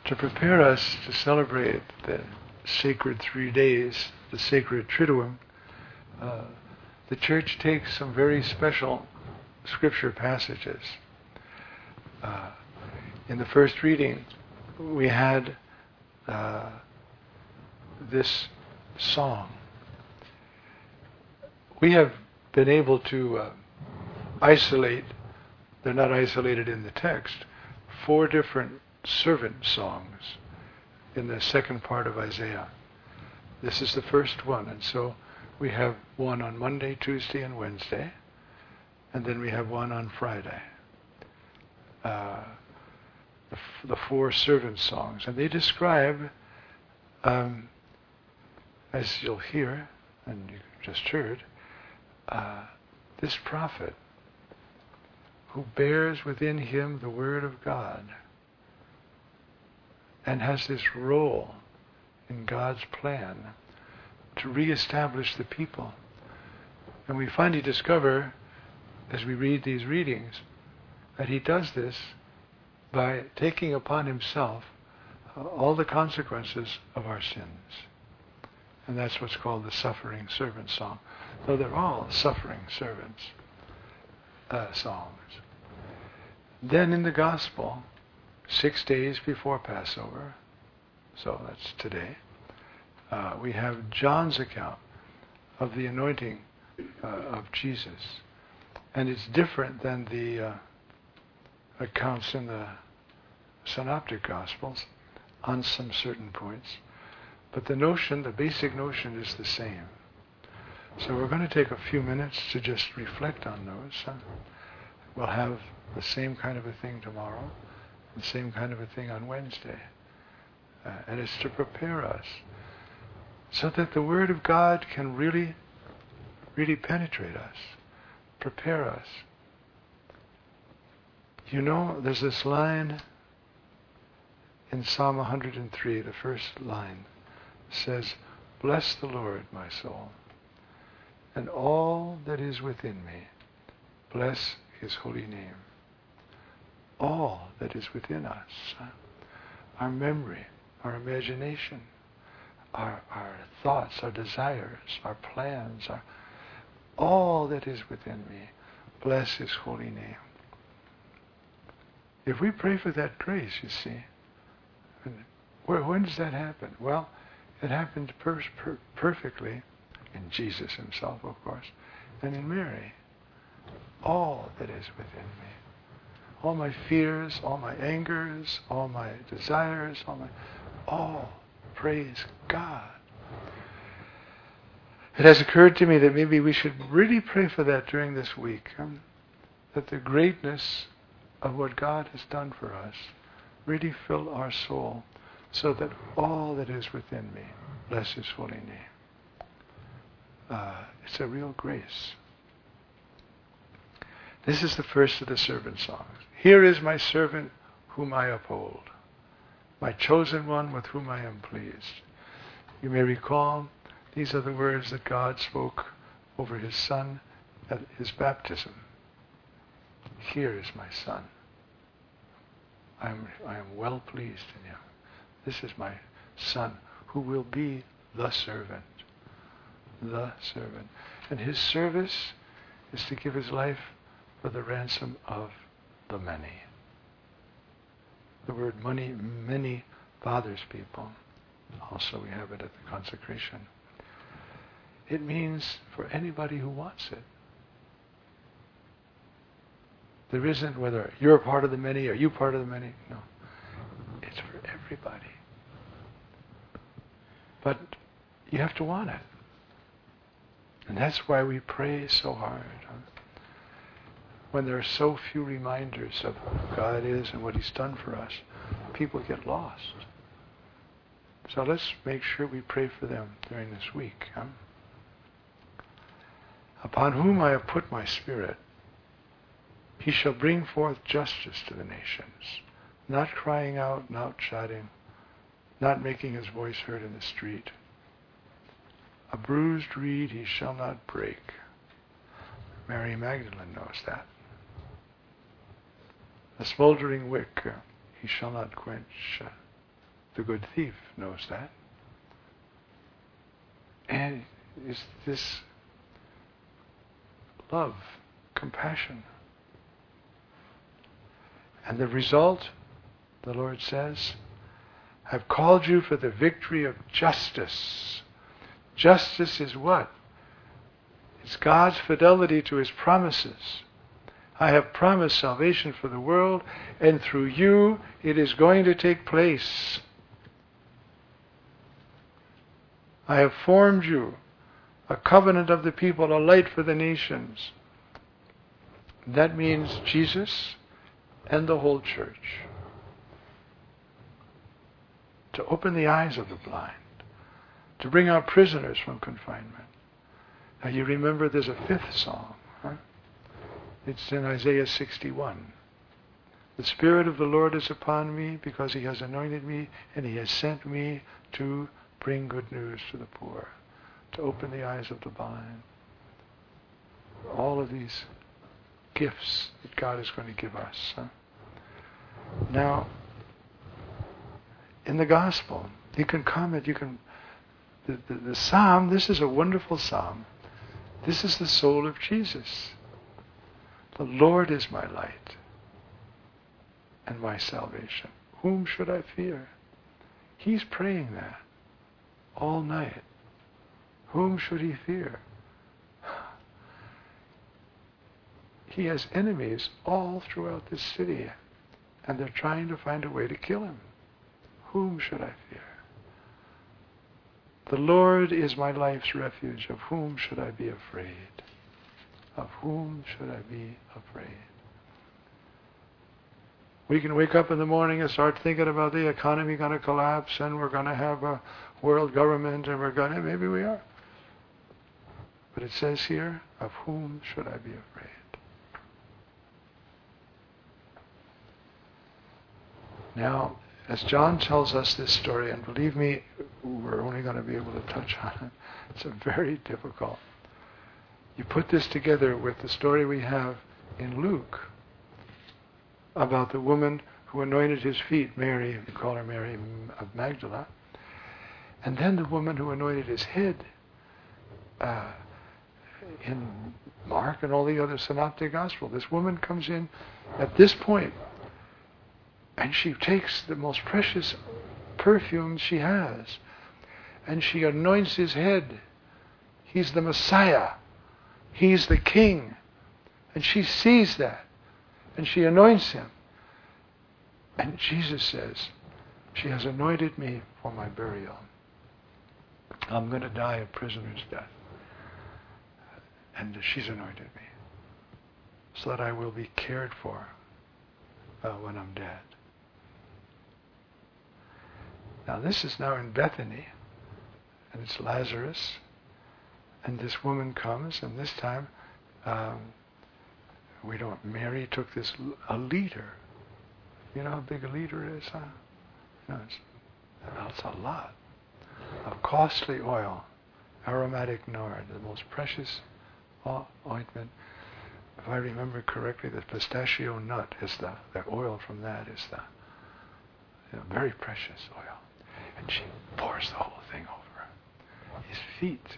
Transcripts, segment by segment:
to prepare us to celebrate the sacred 3 days, the sacred Triduum, the Church takes some very special scripture passages. In the first reading, we had this song. We have been able to isolate, they're not isolated in the text, 4 different servant songs in the second part of Isaiah. This is the first one, and so we have one on Monday, Tuesday, and Wednesday, and then we have one on Friday. The 4 servant songs, and they describe, as you'll hear, and you just heard, this prophet who bears within him the Word of God and has this role in God's plan to reestablish the people. And we finally discover, as we read these readings, that he does this by taking upon himself all the consequences of our sins. And that's what's called the suffering servant song. So they're all suffering servants songs. Then in the Gospel, 6 days before Passover, so that's today, we have John's account of the anointing of Jesus. And it's different than the accounts in the Synoptic Gospels on some certain points. But the notion, the basic notion is the same. So we're going to take a few minutes to just reflect on those. We'll have the same kind of a thing tomorrow, the same kind of a thing on Wednesday. And it's to prepare us so that the Word of God can really, really penetrate us, prepare us. You know, there's this line in Psalm 103, the first line, says, "Bless the Lord, my soul, and all that is within me, bless his holy name." All that is within us, our memory, our imagination, our thoughts, our desires, our plans, all that is within me, bless his holy name. If we pray for that grace, you see, when does that happen? Well, it happened perfectly in Jesus himself, of course, and in Mary. All that is within me. All my fears, all my angers, all my desires, all praise God. It has occurred to me that maybe we should really pray for that during this week, that the greatness of what God has done for us really fill our soul, so that all that is within me bless his holy name. It's a real grace. This is the first of the servant songs. Here is my servant whom I uphold, my chosen one with whom I am pleased. You may recall, these are the words that God spoke over his Son at his baptism. Here is my Son. I am well pleased in him. This is my Son who will be the servant. The servant. And his service is to give his life for the ransom of the many. The word money, many bothers people. Also we have it at the consecration. It means for anybody who wants it. There isn't whether you're a part of the many or you part of the many. No. It's for everybody. But you have to want it. And that's why we pray so hard. When there are so few reminders of who God is and what he's done for us, people get lost. So let's make sure we pray for them during this week. Upon whom I have put my Spirit, he shall bring forth justice to the nations, not crying out, not shouting, not making his voice heard in the street. A bruised reed he shall not break. Mary Magdalene knows that. A smoldering wick he shall not quench. The good thief knows that. And it's this love, compassion. And the result, the Lord says, I've called you for the victory of justice. Justice is what? It's God's fidelity to His promises. I have promised salvation for the world, and through you it is going to take place. I have formed you a covenant of the people, a light for the nations. That means Jesus and the whole church. To open the eyes of the blind, to bring out prisoners from confinement. Now you remember there's a fifth song. Huh? It's in Isaiah 61. The Spirit of the Lord is upon me because He has anointed me and He has sent me to bring good news to the poor, to open the eyes of the blind. All of these gifts that God is going to give us. Huh? Now, in the Gospel, you can comment, the Psalm, this is a wonderful Psalm. This is the soul of Jesus. The Lord is my light and my salvation. Whom should I fear? He's praying that all night. Whom should he fear? He has enemies all throughout this city, and they're trying to find a way to kill him. Whom should I fear? The Lord is my life's refuge. Of whom should I be afraid? Of whom should I be afraid? We can wake up in the morning and start thinking about the economy going to collapse and we're going to have a world government and maybe we are. But it says here, of whom should I be afraid? Now, as John tells us this story, and believe me, we're only going to be able to touch on it. It's a very difficult. You put this together with the story we have in Luke about the woman who anointed his feet, Mary, we call her Mary of Magdala, and then the woman who anointed his head in Mark and all the other synoptic gospels. This woman comes in at this point, and she takes the most precious perfume she has, and she anoints his head. He's the Messiah. He's the King. And she sees that, and she anoints him. And Jesus says, she has anointed me for my burial. I'm going to die a prisoner's death. And she's anointed me so that I will be cared for when I'm dead. Now this is now in Bethany, and it's Lazarus, and this woman comes, and this time Mary took a liter. You know how big a liter is, huh? No, it's a lot of costly oil, aromatic nard, the most precious ointment. If I remember correctly, the pistachio nut is the oil from that is the very precious oil. And she pours the whole thing over his feet.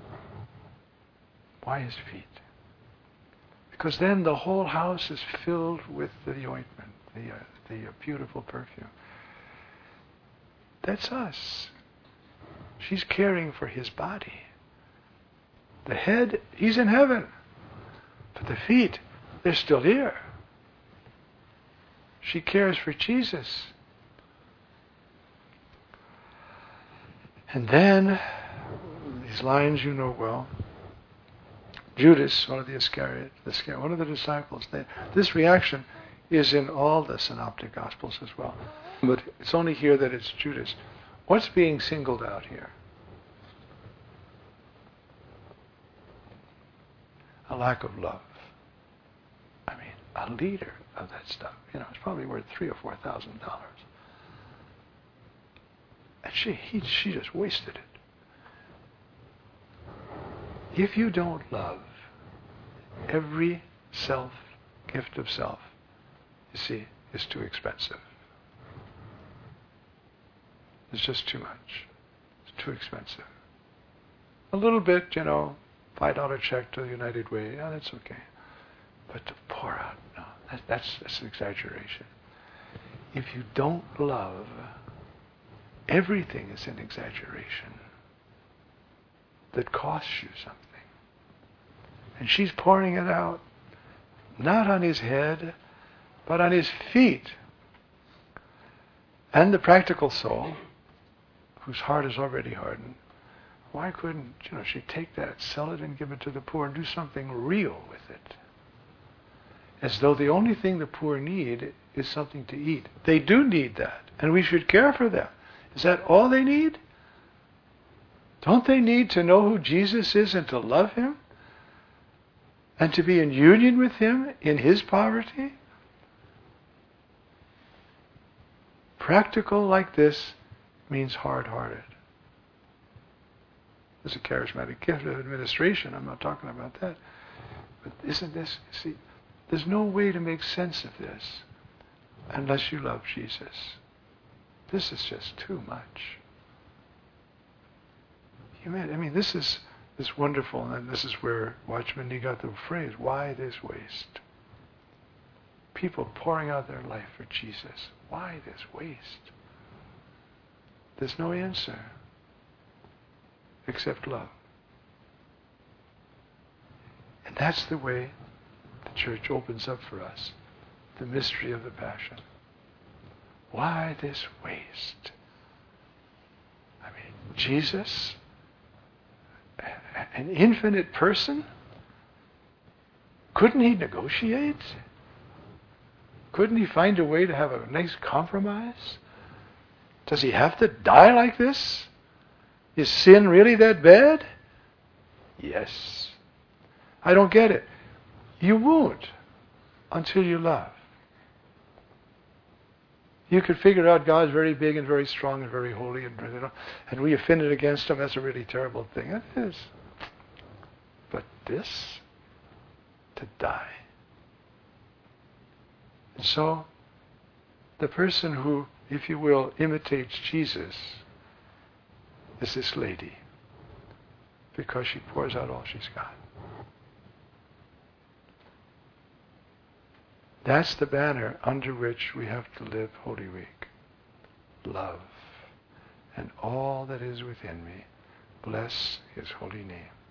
Why his feet? Because then the whole house is filled with the ointment, the beautiful perfume. That's us. She's caring for his body. The head, he's in heaven. But the feet, they're still here. She cares for Jesus. And then, these lines you know well, Judas, one of the Iscariot, one of the disciples, this reaction is in all the synoptic gospels as well. But it's only here that it's Judas. What's being singled out here? A lack of love. I mean, a liter of that stuff, it's probably worth $3,000 or $4,000. And she just wasted it. If you don't love, every gift of self, you see, is too expensive. is just too much. It's too expensive. A little bit, $5 check to the United Way, yeah, that's okay. But to pour out, no, that's an exaggeration. If you don't love, everything is an exaggeration that costs you something. And she's pouring it out, not on his head, but on his feet. And the practical soul, whose heart is already hardened, why couldn't she take that, sell it and give it to the poor and do something real with it? As though the only thing the poor need is something to eat. They do need that, and we should care for them. Is that all they need? Don't they need to know who Jesus is and to love him? And to be in union with him in his poverty? Practical like this means hard-hearted. There's a charismatic gift of administration. I'm not talking about that. But isn't this, there's no way to make sense of this unless you love Jesus. This is just too much. This is wonderful, and this is where Watchman Nee got the phrase, why this waste? People pouring out their life for Jesus. Why this waste? There's no answer except love. And that's the way the church opens up for us the mystery of the Passion. Why this waste? Jesus, an infinite person, couldn't he negotiate? Couldn't he find a way to have a nice compromise? Does he have to die like this? Is sin really that bad? Yes. I don't get it. You won't until you love. You could figure out God's very big and very strong and very holy, and we offended against him. That's a really terrible thing. It is. But this, to die. And so, the person who, if you will, imitates Jesus is this lady, because she pours out all she's got. That's the banner under which we have to live Holy Week. Love, and all that is within me, bless his holy name.